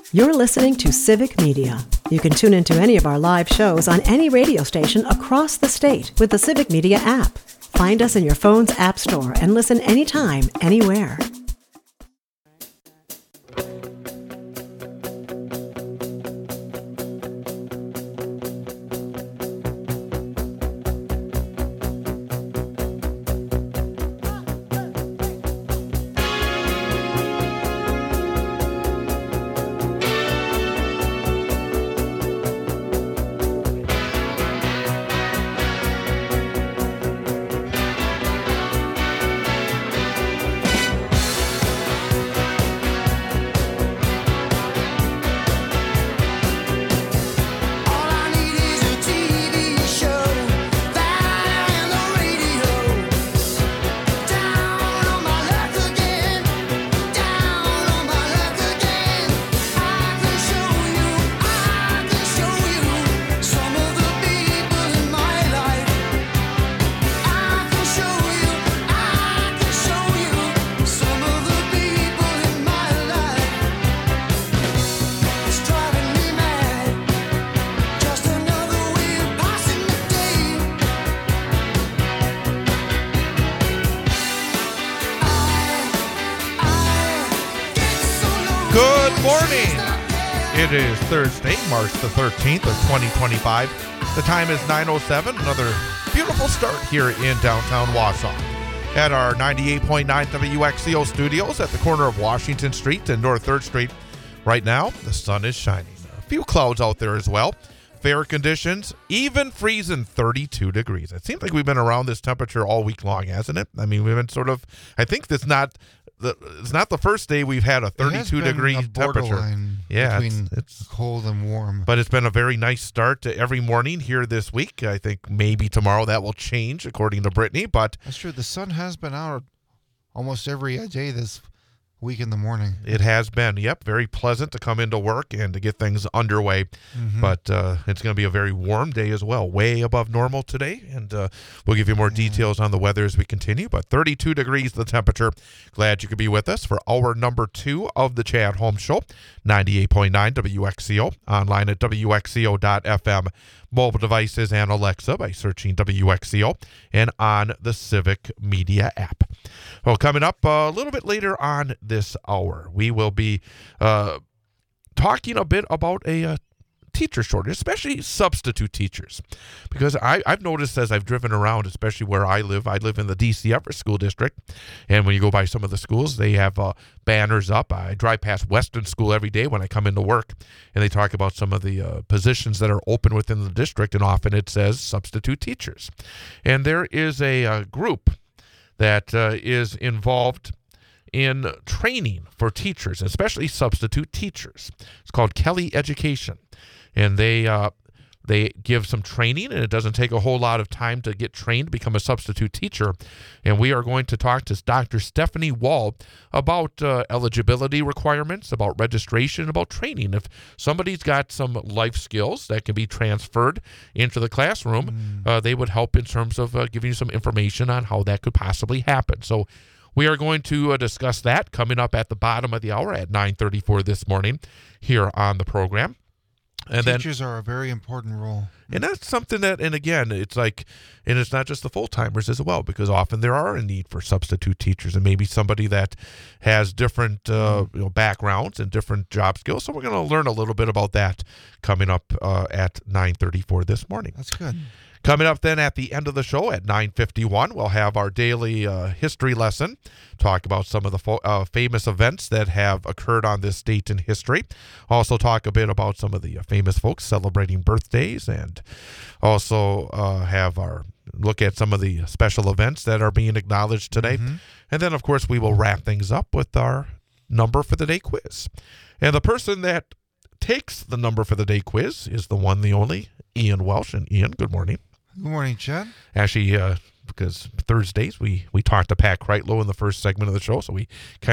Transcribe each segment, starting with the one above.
You're listening to Civic Media. You can tune into any of our live shows on any radio station across the state with the Civic Media app. Find us in your phone's app store and listen anytime, anywhere. It is Thursday, March the 13th of 2025. The time is 9:07. Another beautiful start here in downtown Wausau. At our 98.9 WXCO studios at the corner of Washington Street and North 3rd Street. Right now, the sun is shining. A few clouds out there as well. Fair conditions, even freezing 32 degrees. It seems like we've been around this temperature all week long, hasn't it? I mean, we've been sort of, I think it's not the first day we've had a 32-degree temperature. Yeah, between it's cold and warm. But it's been a very nice start to every morning here this week. I think maybe tomorrow that will change, according to Brittany. But that's true. The sun has been out almost every day this week in the morning. It has been, yep, very pleasant to come into work and to get things underway. Mm-hmm. But it's going to be a very warm day as well, way above normal today. And we'll give you more details on the weather as we continue. But 32 degrees the temperature. Glad you could be with us for hour number 2 of the Chad Holmes Show, 98.9 WXCO, online at WXCO.FM, mobile devices and Alexa by searching WXCO, and on the Civic Media app. Well, coming up a little bit later on this hour, we will be talking a bit about a teacher shortage, especially substitute teachers, because I've noticed as I've driven around, especially where I live in the DC Everett School District, and when you go by some of the schools, they have banners up. I drive past Weston School every day when I come into work, and they talk about some of the positions that are open within the district, and often it says substitute teachers. And there is a group that is involved in training for teachers, especially substitute teachers. It's called Kelly Education. And they give some training, and it doesn't take a whole lot of time to get trained to become a substitute teacher. And we are going to talk to Dr. Stephanie Wall about eligibility requirements, about registration, about training. If somebody's got some life skills that can be transferred into the classroom, they would help in terms of giving you some information on how that could possibly happen. So we are going to discuss that coming up at the bottom of the hour at 9:34 this morning here on the program. And teachers are a very important role. And that's something that, and again, it's like, and it's not just the full-timers as well, because often there are a need for substitute teachers and maybe somebody that has different backgrounds and different job skills. So we're going to learn a little bit about that coming up at 9:34 this morning. That's good. Coming up then at the end of the show at 9:51, we'll have our daily history lesson, talk about some of the famous events that have occurred on this date in history. Also talk a bit about some of the famous folks celebrating birthdays, and also have our look at some of the special events that are being acknowledged today. Mm-hmm. And then, of course, we will wrap things up with our number for the day quiz. And the person that takes the number for the day quiz is the one, the only, Ian Welsh. And Ian, good morning. Good morning, Chad. Actually, because Thursdays we talked to Pat Kreitlow in the first segment of the show, so we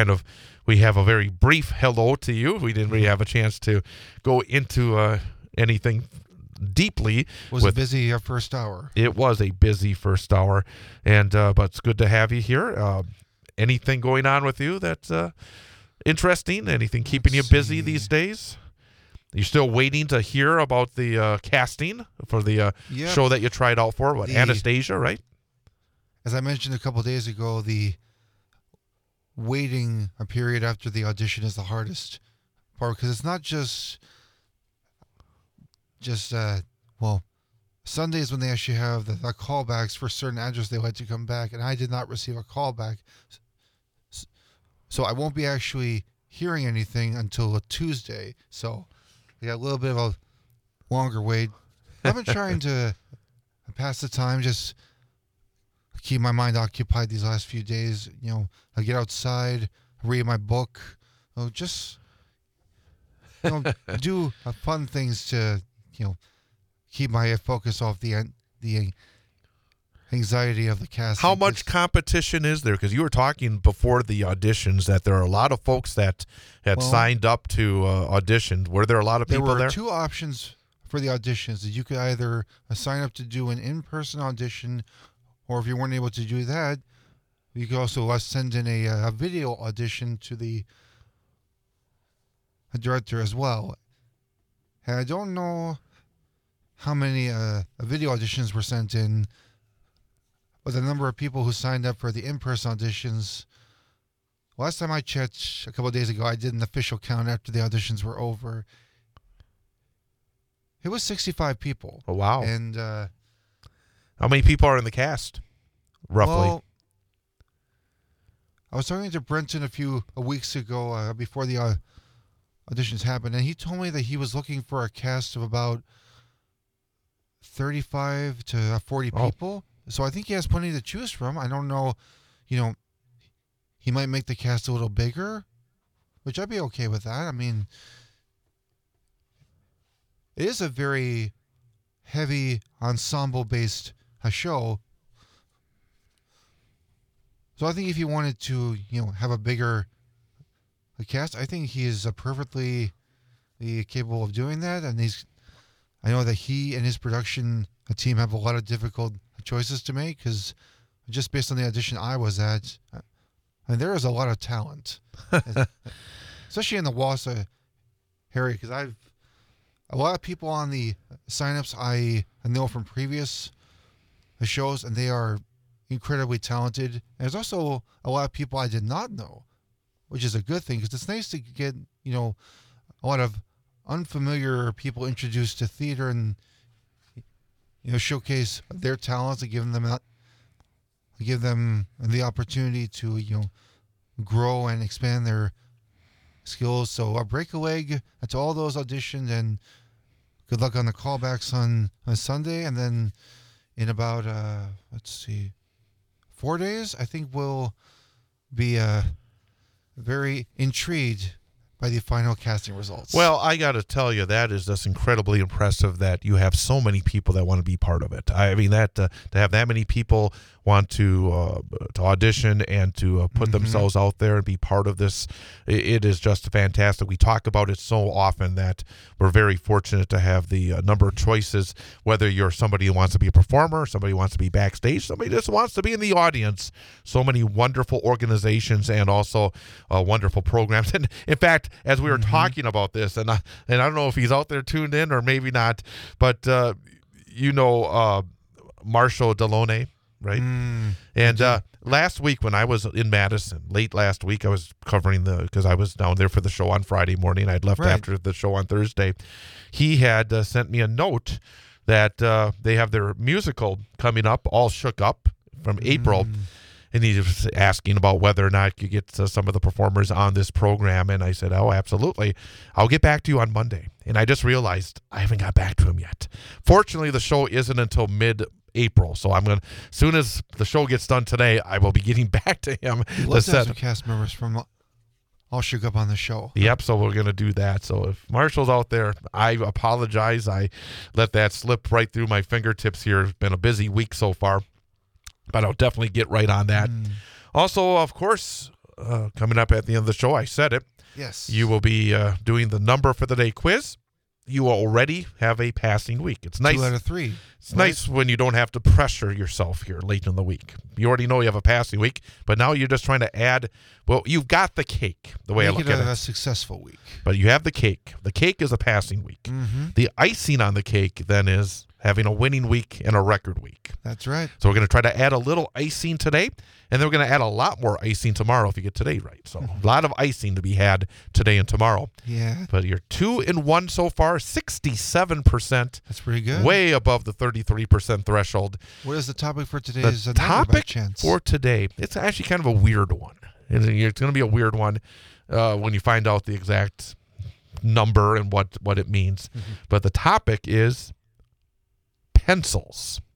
have a very brief hello to you. We didn't really have a chance to go into anything deeply. Was a busy first hour. It was a busy first hour, and but it's good to have you here. Anything going on with you that interesting? Anything keeping you busy these days? You still waiting to hear about the casting for the show that you tried out for? What, Anastasia, right? As I mentioned a couple of days ago, the waiting a period after the audition is the hardest part, because it's not just Sundays when they actually have the callbacks for certain actors they like to come back, and I did not receive a callback, so I won't be actually hearing anything until a Tuesday. So we got a little bit of a longer wait. I've been trying to pass the time, just keep my mind occupied these last few days. I get outside, read my book, just do fun things to keep my focus off the anxiety of the cast. How much competition is there? Because you were talking before the auditions that there are a lot of folks that had signed up to audition. Were there a lot of people there? There were two options for the auditions. You could either sign up to do an in-person audition, or if you weren't able to do that, you could also send in a video audition to the director as well. And I don't know how many video auditions were sent in, but the number of people who signed up for the in-person auditions, last time I checked a couple of days ago, I did an official count after the auditions were over. It was 65 people. Oh, wow. And how many people are in the cast, roughly? Well, I was talking to Brenton a weeks ago before the auditions happened, and he told me that he was looking for a cast of about 35 to 40 people. So I think he has plenty to choose from. I don't know, he might make the cast a little bigger, which I'd be okay with that. I mean, it is a very heavy ensemble-based show. So I think if you wanted to, have a bigger cast, I think he is perfectly capable of doing that. And I know that he and his production team have a lot of difficult choices to make, because just based on the audition I was at, there is a lot of talent, especially in the Wausau area, because a lot of people on the signups I know from previous shows, and they are incredibly talented. And there's also a lot of people I did not know, which is a good thing, because it's nice to get a lot of unfamiliar people introduced to theater and showcase their talents and give them the opportunity to grow and expand their skills. So I'll break a leg to all those auditioned, and good luck on the callbacks on Sunday. And then in about 4 days, I think we'll be very intrigued by the final casting results. Well, I got to tell you, that is just incredibly impressive that you have so many people that want to be part of it. I mean, that to have that many people want to audition and to put themselves out there and be part of this, it is just fantastic. We talk about it so often that we're very fortunate to have the number of choices, whether you're somebody who wants to be a performer, somebody who wants to be backstage, somebody just wants to be in the audience. So many wonderful organizations and also wonderful programs. And in fact, as we were talking about this, and I don't know if he's out there tuned in or maybe not, but Marshall Deloney, right? And last week when I was in Madison, late last week, I was covering because I was down there for the show on Friday morning. I'd left after the show on Thursday. He had sent me a note that they have their musical coming up, All Shook Up, from April. And he was asking about whether or not you get some of the performers on this program. And I said, oh, absolutely. I'll get back to you on Monday. And I just realized I haven't got back to him yet. Fortunately, the show isn't until mid-April. So as soon as the show gets done today, I will be getting back to him. Let's have some cast members from All Shook Up on the show. Yep, so we're going to do that. So if Marshall's out there, I apologize. I let that slip right through my fingertips here. It's been a busy week so far. But I'll definitely get right on that. Also, of course, coming up at the end of the show, I said it. Yes. You will be doing the number for the day quiz. you already have a passing week. It's nice. 2 out of 3. It's nice when you don't have to pressure yourself here late in the week. You already know you have a passing week, but now you're just trying to add. Well, you've got the cake. The way I look at it, a successful week. but you have the cake. The cake is a passing week. Mm-hmm. The icing on the cake then is having a winning week and a record week. That's right. So we're going to try to add a little icing today, and then we're going to add a lot more icing tomorrow if you get today right. So a lot of icing to be had today and tomorrow. Yeah. But you're 2-1 so far, 67%. That's pretty good. Way above the 33% threshold. What is the topic for today's The number by topic chance? for today, it's actually kind of a weird one. It's going to be a weird one when you find out the exact number and what it means. Mm-hmm. But the topic is pencils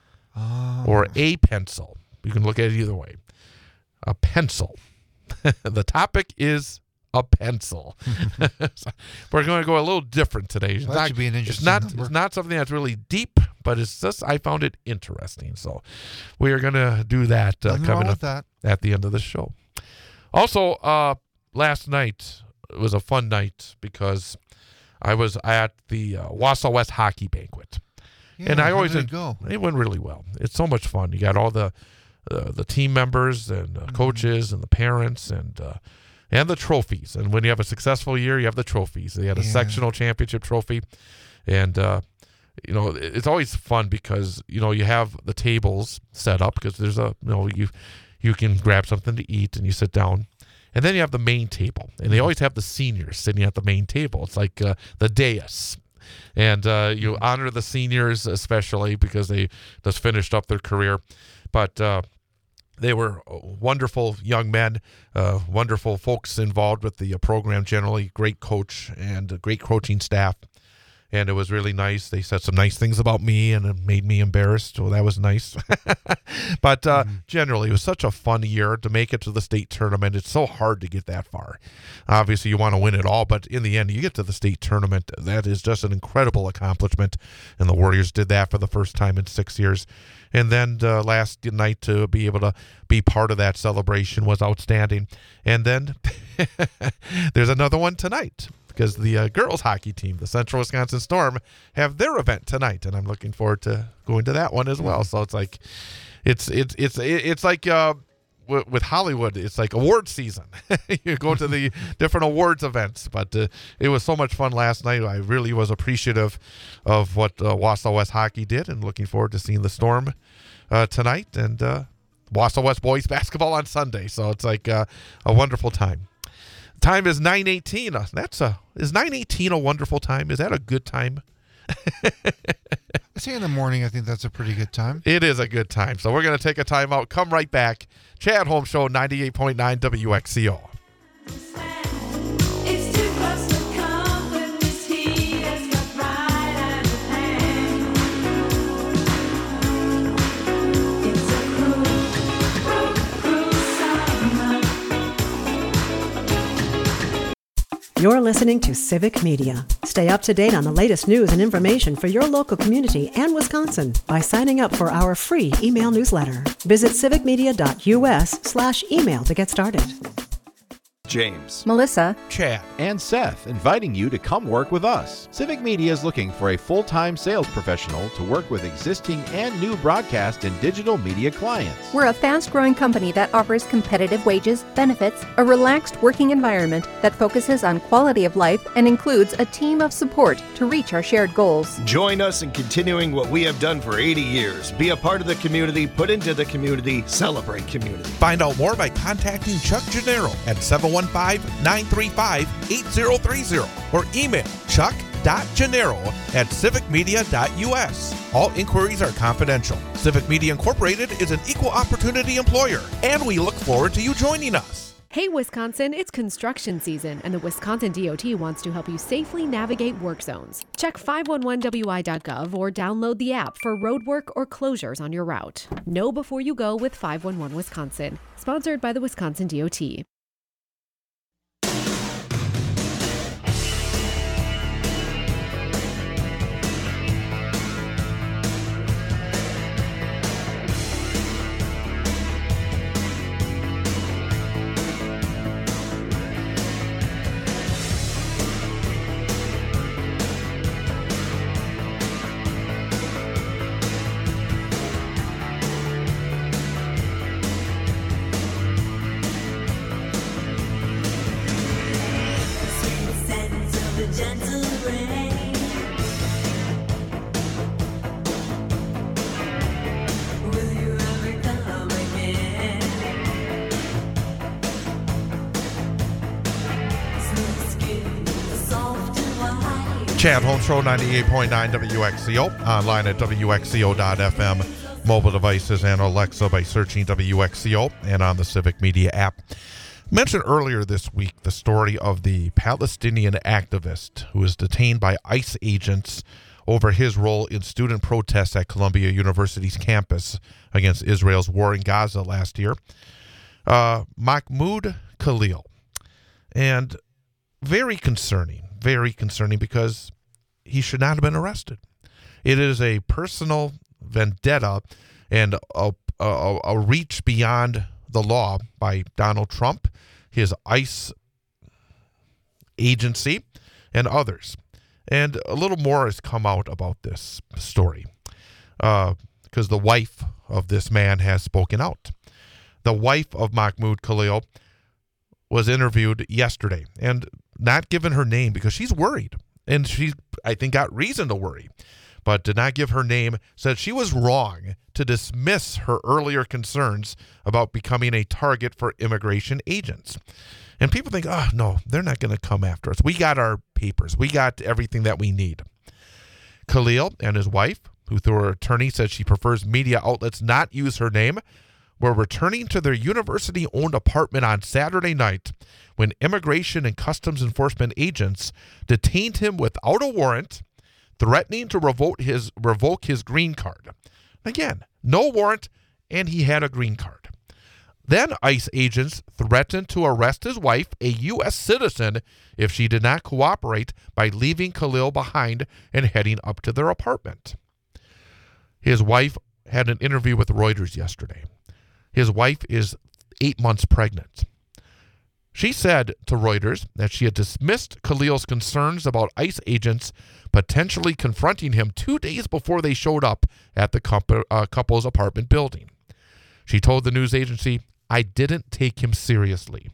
or a pencil. You can look at it either way. A pencil. The topic is a pencil. So we're going to go a little different today. Well, that should be an interesting number. It's not something that's really deep, but it's just I found it interesting. So we are going to do that coming up at the end of the show. Also, last night it was a fun night because I was at the Wausau West Hockey Banquet. Yeah, and I how always did it go? It went really well. It's so much fun. You got all the team members and coaches and the parents and the trophies. And when you have a successful year, you have the trophies. They had a sectional championship trophy, and it's always fun because you have the tables set up because there's you can grab something to eat and you sit down. And then you have the main table, and they always have the seniors sitting at the main table. It's like the dais. And you honor the seniors especially because they just finished up their career. But they were wonderful young men, wonderful folks involved with the program generally, great coach and a great coaching staff. And it was really nice. They said some nice things about me, and it made me embarrassed. So that was nice. But generally, it was such a fun year to make it to the state tournament. It's so hard to get that far. Obviously, you want to win it all, but in the end, you get to the state tournament. That is just an incredible accomplishment. And the Warriors did that for the first time in 6 years. And then last night to be able to be part of that celebration was outstanding. And then there's another one tonight, because the girls hockey team, the Central Wisconsin Storm, have their event tonight, and I'm looking forward to going to that one as well. So it's like, it's like with Hollywood, it's like award season. You go to the different awards events, but it was so much fun last night. I really was appreciative of what Wausau West hockey did, and looking forward to seeing the Storm tonight and Wausau West boys basketball on Sunday. So it's like a wonderful time. Time is 9:18. Is 9:18 a wonderful time? Is that a good time? I say in the morning, I think that's a pretty good time. It is a good time. So we're going to take a time out. Come right back. Chad Holmes Show, 98.9 WXCO. It's too close to come when this heat has got right out of hand. It's a cruel summer. You're listening to Civic Media. Stay up to date on the latest news and information for your local community and Wisconsin by signing up for our free email newsletter. Visit civicmedia.us/email to get started. James, Melissa, Chad. and Seth inviting you to come work with us. Civic Media is looking for a full-time sales professional to work with existing and new broadcast and digital media clients. we're a fast-growing company that offers competitive wages, benefits, a relaxed working environment that focuses on quality of life and includes a team of support to reach our shared goals. Join us in continuing what we have done for 80 years. Be a part of the community, put into the community, celebrate community. Find out more by contacting Chuck Gennaro at 715-935-8030 or email chuck.gennaro@civicmedia.us. All inquiries are confidential. Civic Media Incorporated is an equal opportunity employer, and we look forward to you joining us. Hey Wisconsin, it's construction season, and the Wisconsin DOT wants to help you safely navigate work zones. Check 511wi.gov or download the app for road work or closures on your route. Know before you go with 511 Wisconsin, sponsored by the Wisconsin DOT. Chad Holmes Show, 98.9 WXCO, online at WXCO.FM, mobile devices and Alexa by searching WXCO, and on the Civic Media app. Mentioned earlier this week the story of the Palestinian activist who was detained by ICE agents over his role in student protests at Columbia University's campus against Israel's war in Gaza last year. Mahmoud Khalil. And very concerning because he should not have been arrested. It is a personal vendetta and a reach beyond the law by Donald Trump, his ICE agency, and others. And a little more has come out about this story because the wife of this man has spoken out. The wife of Mahmoud Khalil was interviewed yesterday and not given her name because she's worried. And she, I think, got reason to worry, but did not give her name, said she was wrong to dismiss her earlier concerns about becoming a target for immigration agents. And people think, oh, no, they're not going to come after us. We got our papers. We got everything that we need. Khalil and his wife, who through her attorney said she prefers media outlets not use her name, were returning to their university-owned apartment on Saturday night when Immigration and Customs Enforcement agents detained him without a warrant, threatening to revoke his green card. Again, no warrant, and he had a green card. Then ICE agents threatened to arrest his wife, a U.S. citizen, if she did not cooperate by leaving Khalil behind and heading up to their apartment. His wife had an interview with Reuters yesterday. His wife is 8 months pregnant. She said to Reuters that she had dismissed Khalil's concerns about ICE agents potentially confronting him 2 days before they showed up at the couple's apartment building. She told the news agency, "I didn't take him seriously.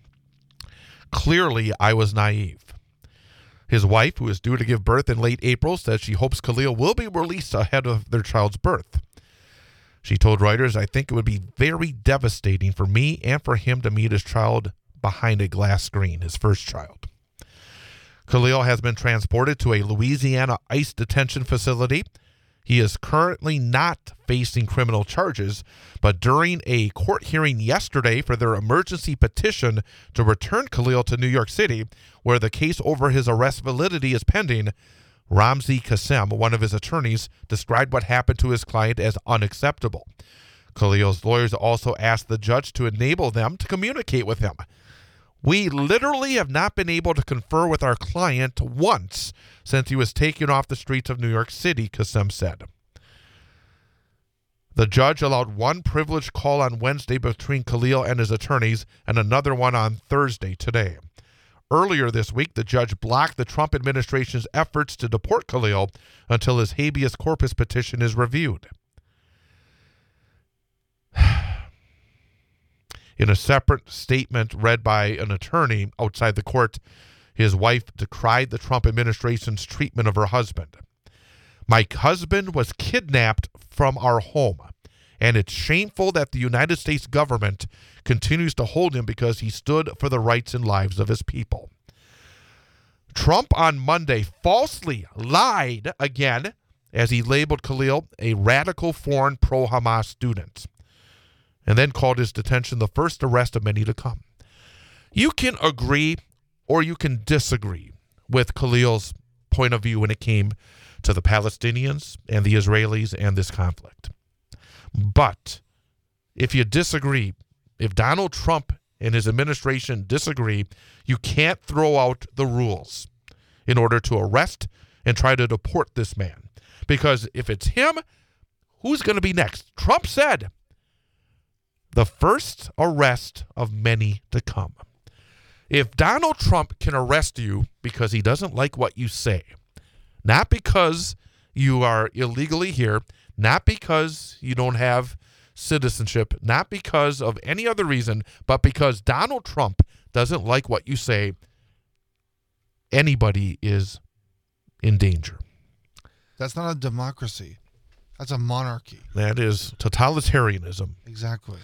Clearly, I was naive." His wife, who is due to give birth in late April, says she hopes Khalil will be released ahead of their child's birth. She told Reuters, "I think it would be very devastating for me and for him to meet his child behind a glass screen, his first child." Khalil has been transported to a Louisiana ICE detention facility. He is currently not facing criminal charges, but during a court hearing yesterday for their emergency petition to return Khalil to New York City, where the case over his arrest validity is pending, Ramzi Qassem, one of his attorneys, described what happened to his client as unacceptable. Khalil's lawyers also asked the judge to enable them to communicate with him. "We literally have not been able to confer with our client once since he was taken off the streets of New York City," Qassem said. The judge allowed one privileged call on Wednesday between Khalil and his attorneys and another one on Thursday today. Earlier this week, the judge blocked the Trump administration's efforts to deport Khalil until his habeas corpus petition is reviewed. In a separate statement read by an attorney outside the court, his wife decried the Trump administration's treatment of her husband. "My husband was kidnapped from our home, and it's shameful that the United States government continues to hold him because he stood for the rights and lives of his people." Trump on Monday falsely lied again as he labeled Khalil a radical foreign pro-Hamas student, and then called his detention the first arrest of many to come. You can agree or you can disagree with Khalil's point of view when it came to the Palestinians and the Israelis and this conflict. But if you disagree, if Donald Trump and his administration disagree, you can't throw out the rules in order to arrest and try to deport this man. Because if it's him, who's going to be next? Trump said, the first arrest of many to come. If Donald Trump can arrest you because he doesn't like what you say, not because you are illegally here, not because you don't have citizenship, not because of any other reason, but because Donald Trump doesn't like what you say, anybody is in danger. That's not a democracy. That's a monarchy. That is totalitarianism. Exactly.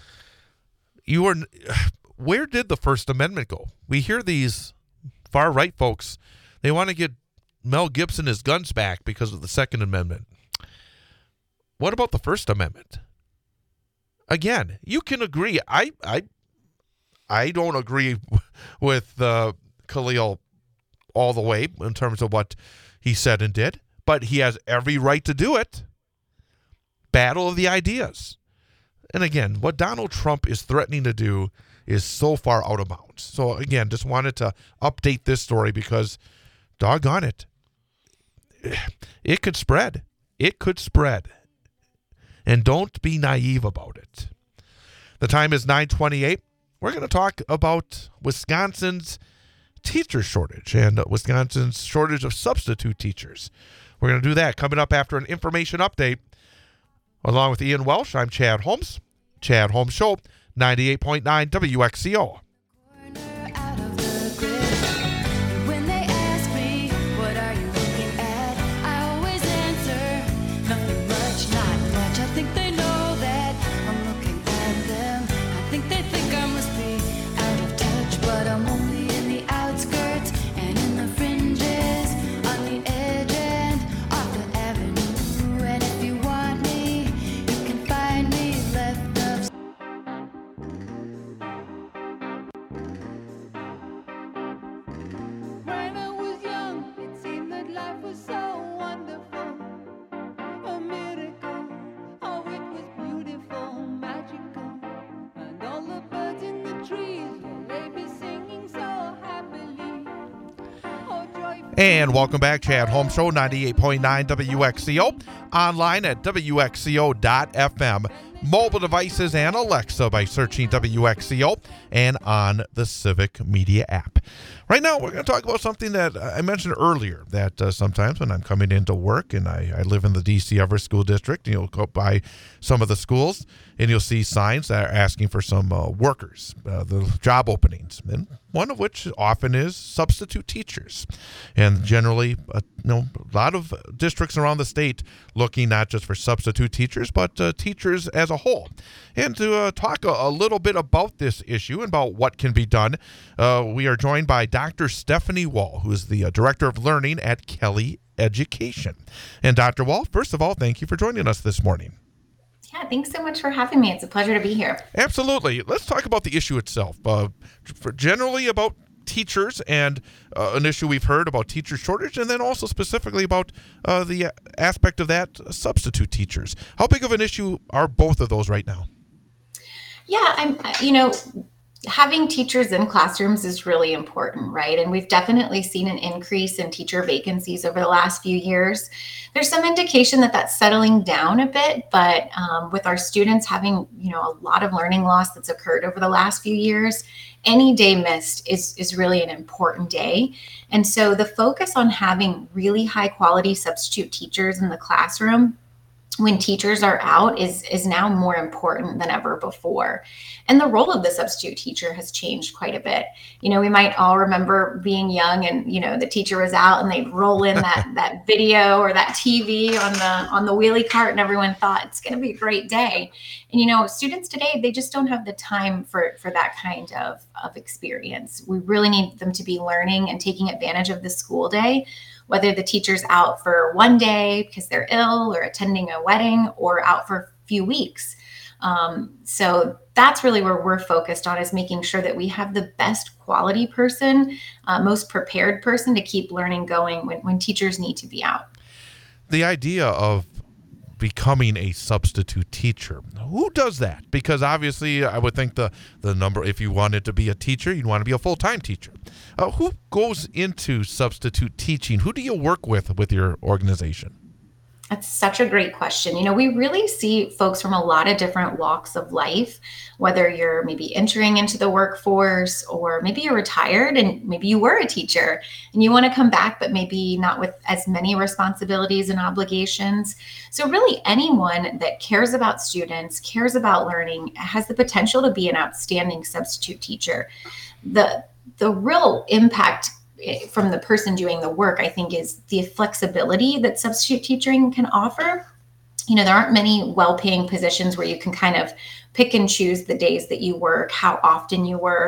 Where did the First Amendment go? We hear these far-right folks, they want to get Mel Gibson his guns back because of the Second Amendment. What about the First Amendment? Again, you can agree. I don't agree with Khalil all the way in terms of what he said and did, but he has every right to do it. Battle of the ideas. And again, what Donald Trump is threatening to do is so far out of bounds. So again, just wanted to update this story because, doggone it, it could spread. It could spread. And don't be naive about it. The time is 9:28. We're going to talk about Wisconsin's teacher shortage and Wisconsin's shortage of substitute teachers. We're going to do that coming up after an information update. Along with Ian Welsh, I'm Chad Holmes. Chad Holmes Show, 98.9 WXCO. Out of the grid. When they ask me, what are you looking at? I always answer, nothing much, not much. I think they know that I'm looking at them. I think they think I must be out of touch, but I'm only in the outskirts and in the fringes, on the edge and off the avenue. And if you want me, you can find me left of. When I was young, it seemed that life was so wonderful, a miracle. Oh, it was beautiful, magical, and all the birds in the trees, well, they be singing so happily. Oh, joyful. And welcome back, Chad Holmes Show, 98.9 WXCO. Online at WXCO.FM. Mobile devices and Alexa by searching WXCO and on the Civic Media app. Right now, we're going to talk about something that I mentioned earlier, that sometimes when I'm coming into work, and I live in the D.C. Everest School District, you'll go by some of the schools, and you'll see signs that are asking for some workers, the job openings, and one of which often is substitute teachers. And generally, a lot of districts around the state looking not just for substitute teachers, but teachers as a whole. And to talk a little bit about this issue and about what can be done, we are joined by Dr. Stephanie Wall, who is the Director of Learning at Kelly Education. And Dr. Wall, first of all, thank you for joining us this morning. Yeah, thanks so much for having me. It's a pleasure to be here. Absolutely. Let's talk about the issue itself. Generally about teachers and an issue we've heard about teacher shortage, and then also specifically about the aspect of that, substitute teachers. How big of an issue are both of those right now? Yeah, having teachers in classrooms is really important, right? And we've definitely seen an increase in teacher vacancies over the last few years. There's some indication that that's settling down a bit, but with our students having, a lot of learning loss that's occurred over the last few years, any day missed is really an important day. And so the focus on having really high quality substitute teachers in the classroom when teachers are out is now more important than ever before. And the role of the substitute teacher has changed quite a bit. We might all remember being young and, the teacher was out and they'd roll in that video or that TV on the wheelie cart and everyone thought it's going to be a great day. And, students today, they just don't have the time for that kind of experience. We really need them to be learning and taking advantage of the school day, whether the teacher's out for one day because they're ill or attending a wedding or out for a few weeks. So that's really where we're focused on, is making sure that we have the best quality person, most prepared person to keep learning going when teachers need to be out. The idea of becoming a substitute teacher, who does that? Because obviously I would think the number, if you wanted to be a teacher, you'd want to be a full-time teacher. Who goes into substitute teaching? Who do you work with your organization? That's such a great question. We really see folks from a lot of different walks of life, whether you're maybe entering into the workforce or maybe you're retired and maybe you were a teacher and you want to come back, but maybe not with as many responsibilities and obligations. So really anyone that cares about students, cares about learning, has the potential to be an outstanding substitute teacher. The real impact from the person doing the work, I think, is the flexibility that substitute teaching can offer. There aren't many well-paying positions where you can kind of pick and choose the days that you work, how often you work,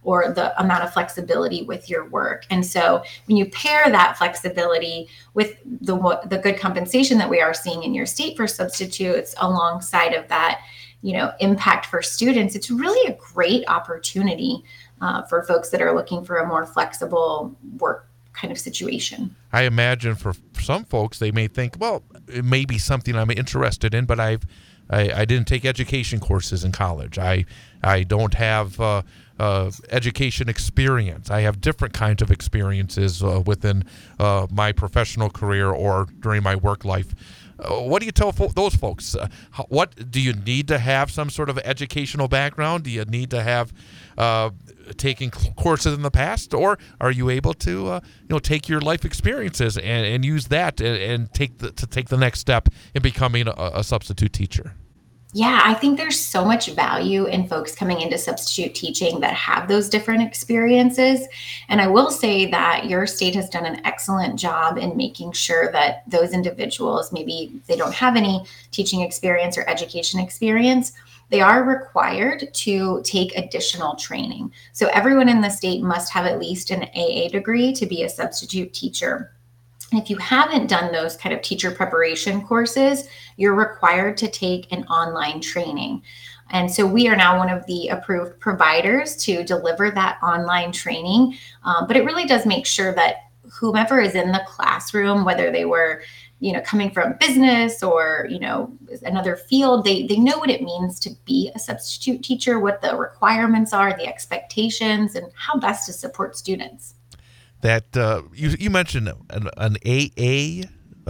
or the amount of flexibility with your work. And so when you pair that flexibility with the good compensation that we are seeing in your state for substitutes alongside of that, impact for students, it's really a great opportunity for folks that are looking for a more flexible work kind of situation. I imagine for some folks, they may think, well, it may be something I'm interested in, but I didn't take education courses in college. I don't have education experience. I have different kinds of experiences within my professional career or during my work life. What do you tell those folks? What do you need to have some sort of educational background? Do you need to have taken courses in the past, or are you able to take your life experiences and use that and take the next step in becoming a substitute teacher? Yeah, I think there's so much value in folks coming into substitute teaching that have those different experiences. And I will say that your state has done an excellent job in making sure that those individuals, maybe they don't have any teaching experience or education experience, they are required to take additional training. So everyone in the state must have at least an AA degree to be a substitute teacher. And if you haven't done those kind of teacher preparation courses, you're required to take an online training. And so we are now one of the approved providers to deliver that online training. But it really does make sure that whomever is in the classroom, whether they were coming from business or, another field, they know what it means to be a substitute teacher, what the requirements are, the expectations, and how best to support students. That you mentioned an AA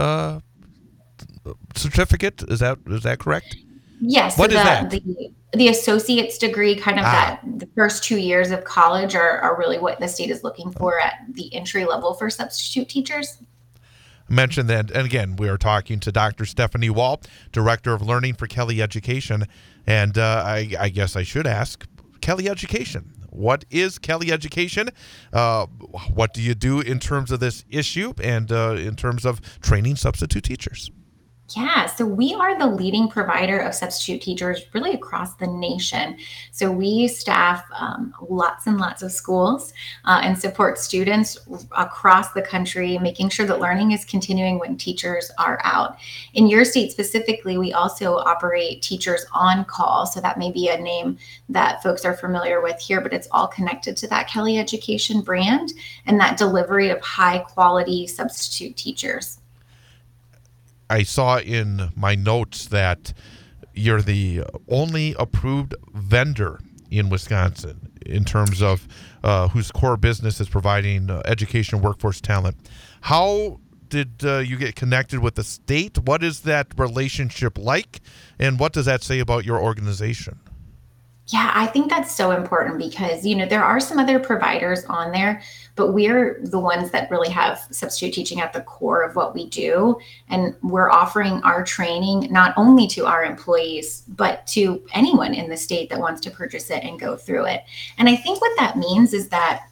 certificate. Is that correct? Yes. What so is that? The associate's degree, kind of that the first 2 years of college are really what the state is looking for at the entry level for substitute teachers. Mentioned that, and again, we are talking to Dr. Stephanie Wall, Director of Learning for Kelly Education, and I guess I should ask, Kelly Education. What is Kelly Education? What do you do in terms of this issue and in terms of training substitute teachers? Yeah, so we are the leading provider of substitute teachers really across the nation. So we staff lots and lots of schools and support students across the country, making sure that learning is continuing when teachers are out. In your state specifically, we also operate Teachers on Call. So that may be a name that folks are familiar with here, but it's all connected to that Kelly Education brand and that delivery of high quality substitute teachers. I saw in my notes that you're the only approved vendor in Wisconsin in terms of whose core business is providing education workforce talent. How did you get connected with the state? What is that relationship like? And what does that say about your organization? Yeah, I think that's so important because, there are some other providers on there, but we're the ones that really have substitute teaching at the core of what we do. And we're offering our training not only to our employees, but to anyone in the state that wants to purchase it and go through it. And I think what that means is that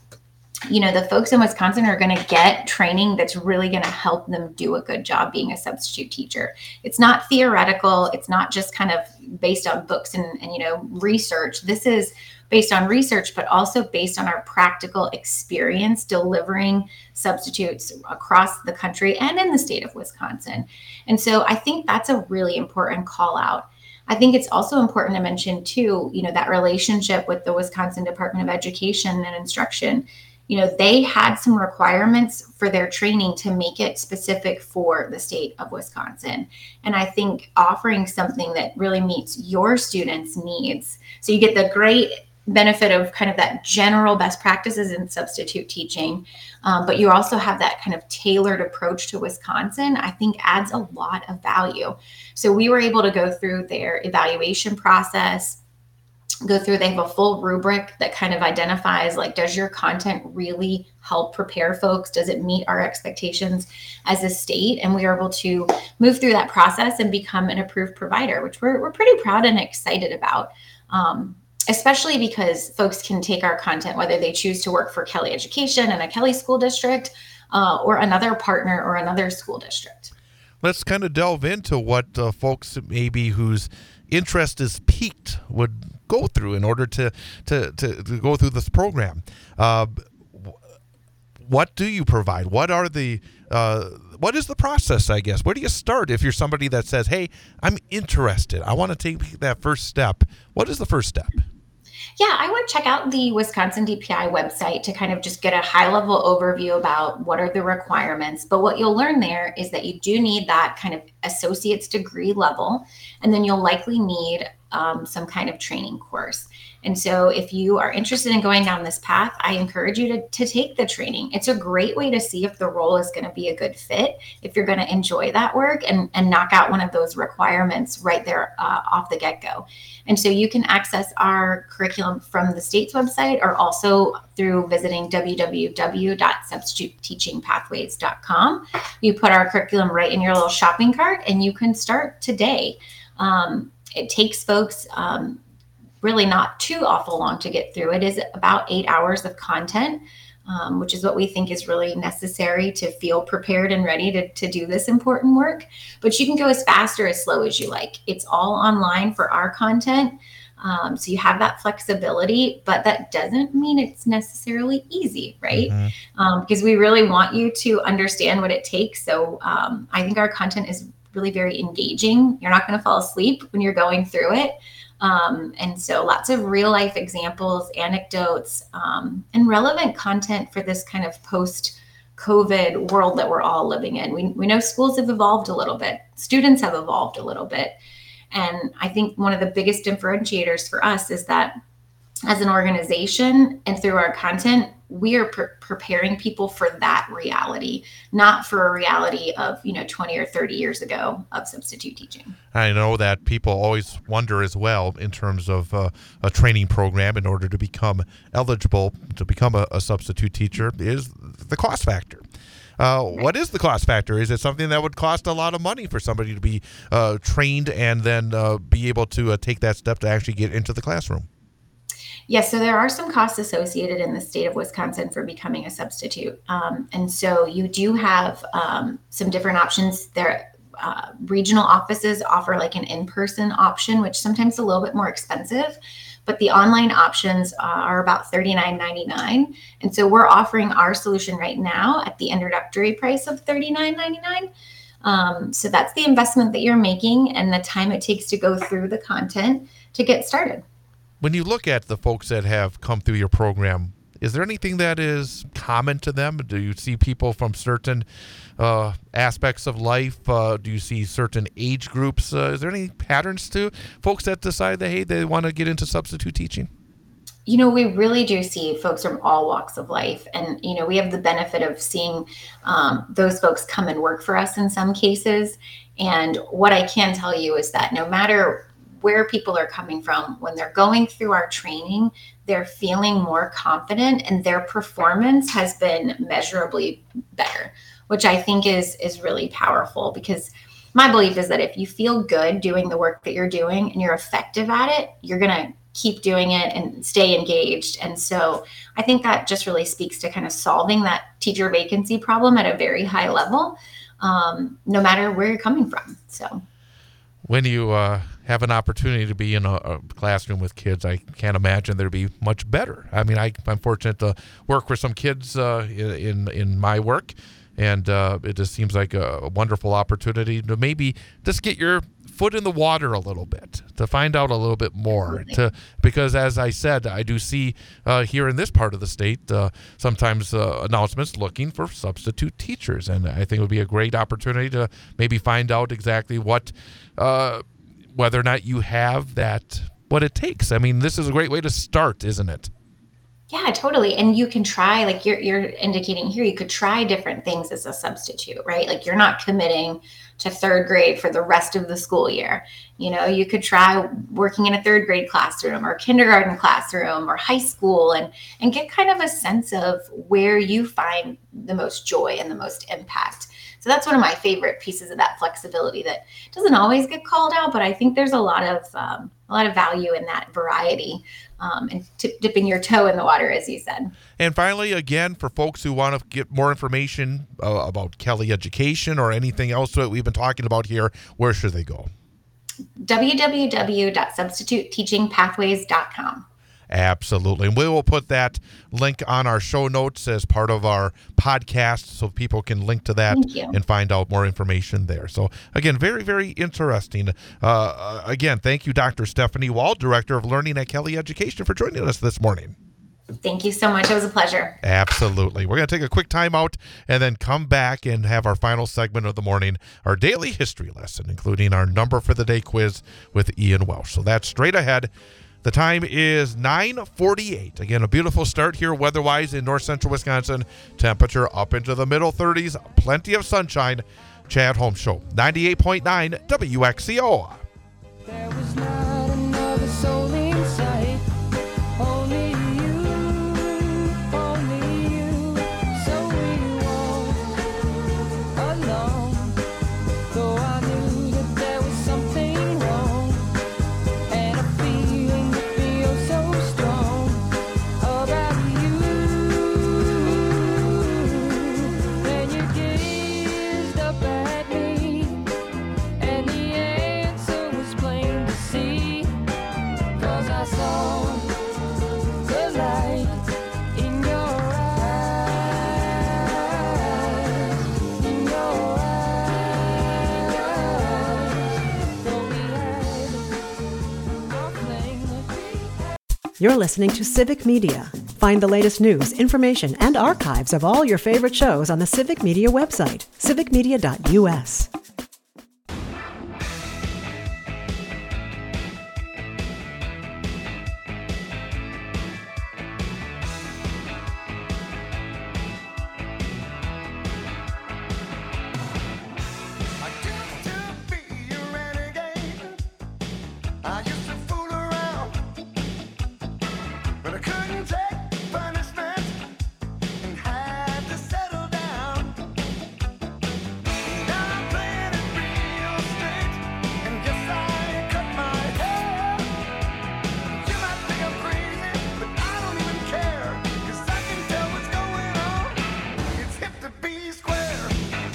the folks in Wisconsin are going to get training that's really going to help them do a good job being a substitute teacher. It's not theoretical. It's not just kind of based on books and research. This is based on research, but also based on our practical experience delivering substitutes across the country and in the state of Wisconsin. And so I think that's a really important call out. I think it's also important to mention too, that relationship with the Wisconsin Department of Education and Instruction. They had some requirements for their training to make it specific for the state of Wisconsin. And I think offering something that really meets your students' needs. So you get the great benefit of kind of that general best practices in substitute teaching, but you also have that kind of tailored approach to Wisconsin, I think adds a lot of value. So we were able to go through their evaluation process, they have a full rubric that kind of identifies, does your content really help prepare folks? Does it meet our expectations as a state? And we are able to move through that process and become an approved provider, which we're pretty proud and excited about, especially because folks can take our content, whether they choose to work for Kelly Education and a Kelly school district or another partner or another school district. Let's kind of delve into what folks maybe whose interest is piqued would go through in order to go through this program. What do you provide? What is the process, I guess? Where do you start if you're somebody that says, hey, I'm interested, I want to take that first step? What is the first step? Yeah, I would check out the Wisconsin DPI website to kind of just get a high-level overview about what are the requirements. But what you'll learn there is that you do need that kind of associate's degree level, and then you'll likely need some kind of training course. And so if you are interested in going down this path, I encourage you to take the training. It's a great way to see if the role is going to be a good fit, if you're going to enjoy that work and knock out one of those requirements right there off the get-go. And so you can access our curriculum from the state's website or also through visiting www.substituteteachingpathways.com. You put our curriculum right in your little shopping cart and you can start today. It takes folks really not too awful long to get through. It is about 8 hours of content, which is what we think is really necessary to feel prepared and ready to do this important work. But you can go as fast or as slow as you like. It's all online for our content. So you have that flexibility, but that doesn't mean it's necessarily easy, right? Because we really want you to understand what it takes. So I think our content is really very engaging. You're not going to fall asleep when you're going through it. And so lots of real life examples, anecdotes, and relevant content for this kind of post-COVID world that we're all living in. We know schools have evolved a little bit. Students have evolved a little bit. And I think one of the biggest differentiators for us is that as an organization and through our content, we are preparing people for that reality, not for a reality of 20 or 30 years ago of substitute teaching. I know that people always wonder as well in terms of a training program in order to become eligible to become a substitute teacher is the cost factor. What is the cost factor? Is it something that would cost a lot of money for somebody to be trained and then be able to take that step to actually get into the classroom? Yes, so there are some costs associated in the state of Wisconsin for becoming a substitute. And so you do have some different options there. Regional offices offer like an in-person option, which sometimes is a little bit more expensive, but the online options are about $39.99. And so we're offering our solution right now at the introductory price of $39.99. So that's the investment that you're making and the time it takes to go through the content to get started. When you look at the folks that have come through your program, is there anything that is common to them? Do you see people from certain aspects of life? Do you see certain age groups? Is there any patterns to folks that decide that, hey, they want to get into substitute teaching? We really do see folks from all walks of life. And, we have the benefit of seeing those folks come and work for us in some cases. And what I can tell you is that no matter where people are coming from, when they're going through our training, they're feeling more confident and their performance has been measurably better, which I think is really powerful, because my belief is that if you feel good doing the work that you're doing and you're effective at it, you're going to keep doing it and stay engaged. And so I think that just really speaks to kind of solving that teacher vacancy problem at a very high level, no matter where you're coming from. So when you have an opportunity to be in a classroom with kids, I can't imagine there'd be much better. I mean, I'm fortunate to work with some kids in my work, and it just seems like a wonderful opportunity to maybe just get your foot in the water a little bit, to find out a little bit more. Because as I said, I do see here in this part of the state sometimes announcements looking for substitute teachers, and I think it would be a great opportunity to maybe find out exactly whether or not you have what it takes. I mean, this is a great way to start, isn't it? Yeah, totally. And you can try, like you're indicating here, you could try different things as a substitute, right? Like you're not committing to third grade for the rest of the school year. You could try working in a third grade classroom or kindergarten classroom or high school and get kind of a sense of where you find the most joy and the most impact. So that's one of my favorite pieces of that flexibility that doesn't always get called out, but I think there's a lot of value in that variety and dipping your toe in the water, as you said. And finally, again, for folks who want to get more information about Kelly Education or anything else that we've been talking about here, where should they go? www.substituteteachingpathways.com. Absolutely. And we will put that link on our show notes as part of our podcast so people can link to that and find out more information there. So, again, very, very interesting. Again, thank you, Dr. Stephanie Wall, Director of Learning at Kelly Education, for joining us this morning. Thank you so much. It was a pleasure. Absolutely. We're going to take a quick time out and then come back and have our final segment of the morning, our daily history lesson, including our number for the day quiz with Ian Welsh. So that's straight ahead. The time is 9:48. Again, a beautiful start here weather-wise in north central Wisconsin. Temperature up into the middle 30s. Plenty of sunshine. Chad Holmes Show, 98.9 WXCO. There was not another soul in sight. Only you, only you. So we walked alone. Though I knew that there was something wrong. And a feeling that feels so strong about you. Then you gazed up at me, and the answer was plain to see. 'Cause I saw the light in your eyes, in your eyes. Though we had our flame. You're listening to Civic Media. Find the latest news, information, and archives of all your favorite shows on the Civic Media website, civicmedia.us. I used to be a renegade. I used to fool around, but I couldn't take punishment and had to settle down. Now I'm playing it real straight, and yes, I cut my hair. You might think I'm crazy, but I don't even care, 'cause I can tell what's going on. It's hip to be square.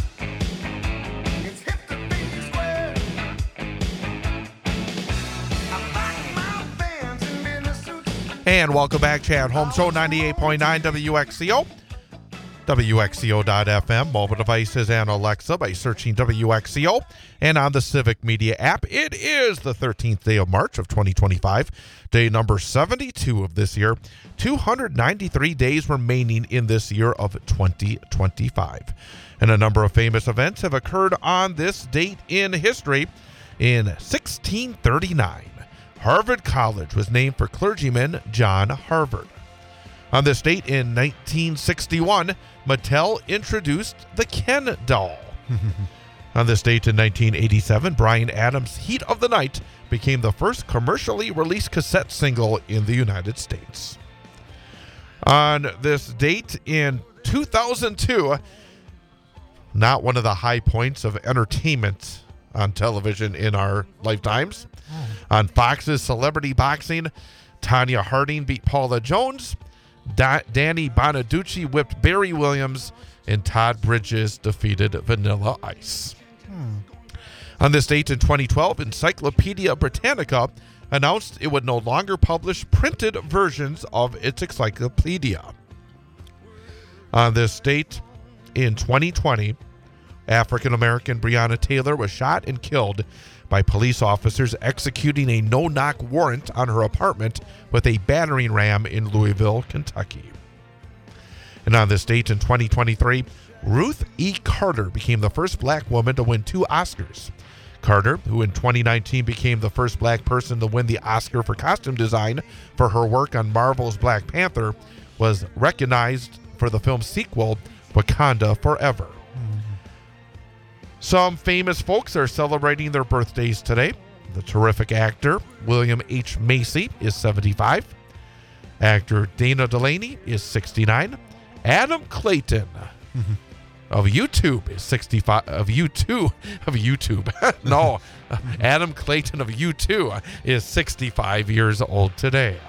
It's hip to be square. I like my bands in business suits. And welcome back, Chad Holmes Show, 98.9 WXCO. WXCO.FM, mobile devices, and Alexa by searching WXCO. And on the Civic Media app, it is the 13th day of March of 2025, day number 72 of this year. 293 days remaining in this year of 2025. And a number of famous events have occurred on this date in history. In 1639, Harvard College was named for clergyman John Harvard. On this date in 1961, Mattel introduced the Ken doll. On this date in 1987, Bryan Adams' Heat of the Night became the first commercially released cassette single in the United States. On this date in 2002, not one of the high points of entertainment on television in our lifetimes. On Fox's Celebrity Boxing, Tanya Harding beat Paula Jones, Danny Bonaducci whipped Barry Williams, and Todd Bridges defeated Vanilla Ice. On this date in 2012, Encyclopedia Britannica announced it would no longer publish printed versions of its encyclopedia. On this date in 2020, African-American Breonna Taylor was shot and killed by police officers executing a no-knock warrant on her apartment with a battering ram in Louisville, Kentucky. And on this date in 2023, Ruth E. Carter became the first black woman to win 2 Oscars. Carter, who in 2019 became the first black person to win the Oscar for costume design for her work on Marvel's Black Panther, was recognized for the film's sequel, Wakanda Forever. Some famous folks are celebrating their birthdays today. The terrific actor William H. Macy is 75. Actor Dana Delaney is 69. Adam Clayton of YouTube is 65. Of YouTube. No, Adam Clayton of U2 is 65 years old today.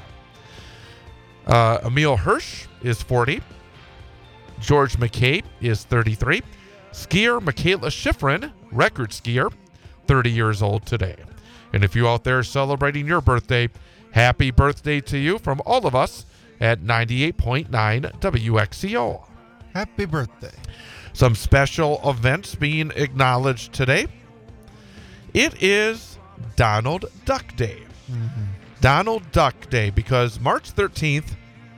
Emil Hirsch is 40. George McCabe is 33. Skier Michaela Schifrin, record skier, 30 years old today. And if you out there celebrating your birthday, happy birthday to you from all of us at 98.9 WXCO. Happy birthday. Some special events being acknowledged today. It is Donald Duck Day. Donald Duck Day, because March 13th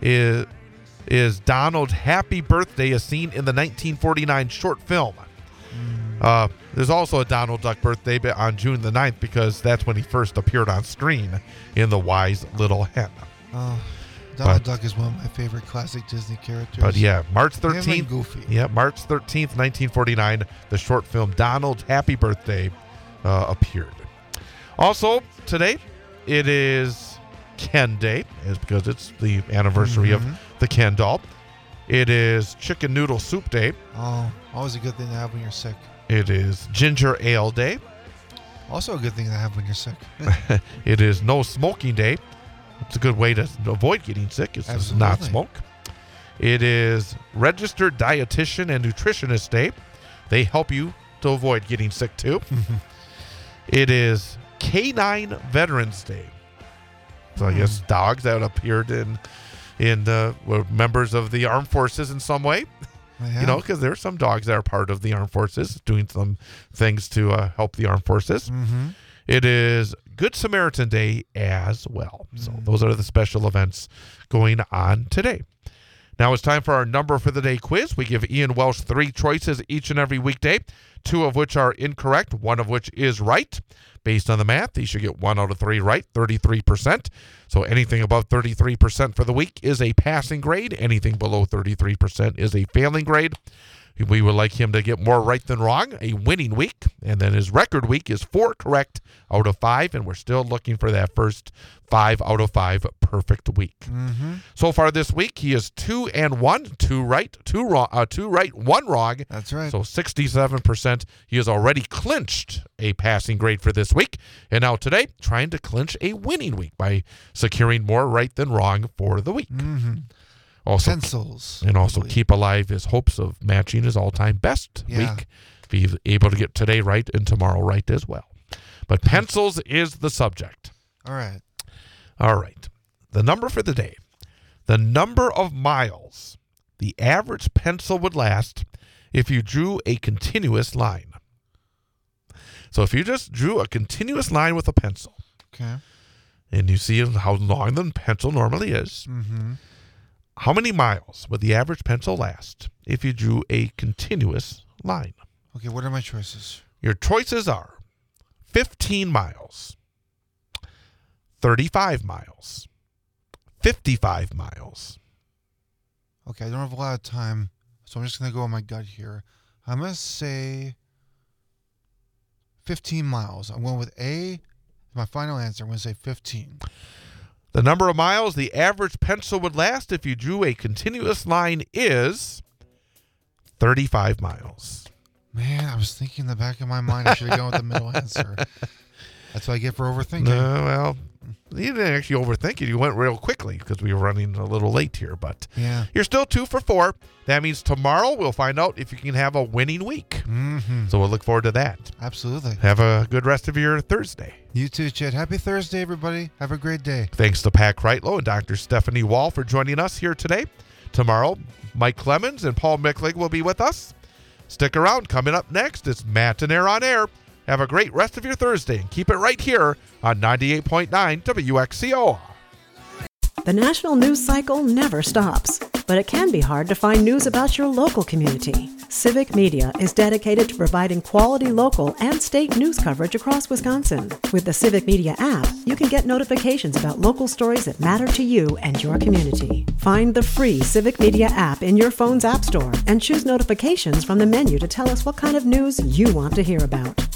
is Donald's happy birthday as seen in the 1949 short film. There's also a Donald Duck birthday on June the 9th because that's when he first appeared on screen in The Wise Little Hen. Donald Duck is one of my favorite classic Disney characters. But yeah, March Him and 13th. Goofy. Yeah, March 13th, 1949, the short film Donald's Happy Birthday appeared. Also, today, it is Ken Day, because it's the anniversary of the Ken doll. It is Chicken Noodle Soup Day. Oh, always a good thing to have when you're sick. It is Ginger Ale Day. Also a good thing to have when you're sick. It is No Smoking Day. It's a good way to avoid getting sick, is to not smoke. It is Registered Dietitian and Nutritionist Day. They help you to avoid getting sick too. It is Canine Veterans Day. So I guess dogs that appeared were members of the armed forces in some way. Yeah. You know, because there are some dogs that are part of the armed forces doing some things to help the armed forces. It is Good Samaritan Day as well. So those are the special events going on today. Now it's time for our number for the day quiz. We give Ian Welsh 3 choices each and every weekday, 2 of which are incorrect, 1 of which is right. Based on the math, he should get 1 out of 3 right, 33%. So anything above 33% for the week is a passing grade. Anything below 33% is a failing grade. We would like him to get more right than wrong, a winning week. And then his record week is 4 correct out of 5. And we're still looking for that first 5 out of 5 perfect week. So far this week, he is 2-1, 2 right, 2 wrong, 2 right, 1 wrong. That's right. So 67%. He has already clinched a passing grade for this week. And now today, trying to clinch a winning week by securing more right than wrong for the week. Also, pencils. And also keep alive his hopes of matching his all-time best week. Be able to get today right and tomorrow right as well. But pencils is the subject. All right. All right. The number for the day. The number of miles the average pencil would last if you drew a continuous line. So if you just drew a continuous line with a pencil. Okay. And you see how long the pencil normally is. How many miles would the average pencil last if you drew a continuous line? Okay, what are my choices? Your choices are 15 miles, 35 miles, 55 miles. Okay, I don't have a lot of time, so I'm just going to go on my gut here. I'm going to say 15 miles. I'm going with A. My final answer, I'm going to say 15. The number of miles the average pencil would last if you drew a continuous line is 35 miles. Man, I was thinking in the back of my mind I should have gone with the middle answer. That's what I get for overthinking. Well, you didn't actually overthink it. You went real quickly because we were running a little late here. But you're still 2 for 4. That means tomorrow we'll find out if you can have a winning week. So we'll look forward to that. Absolutely. Have a good rest of your Thursday. You too, Chet. Happy Thursday, everybody. Have a great day. Thanks to Pat Kreitlow and Dr. Stephanie Wall for joining us here today. Tomorrow, Mike Clemens and Paul Micklig will be with us. Stick around. Coming up next, it's Matt and Air on Air. Have a great rest of your Thursday and keep it right here on 98.9 WXCO. The national news cycle never stops, but it can be hard to find news about your local community. Civic Media is dedicated to providing quality local and state news coverage across Wisconsin. With the Civic Media app, you can get notifications about local stories that matter to you and your community. Find the free Civic Media app in your phone's app store and choose notifications from the menu to tell us what kind of news you want to hear about.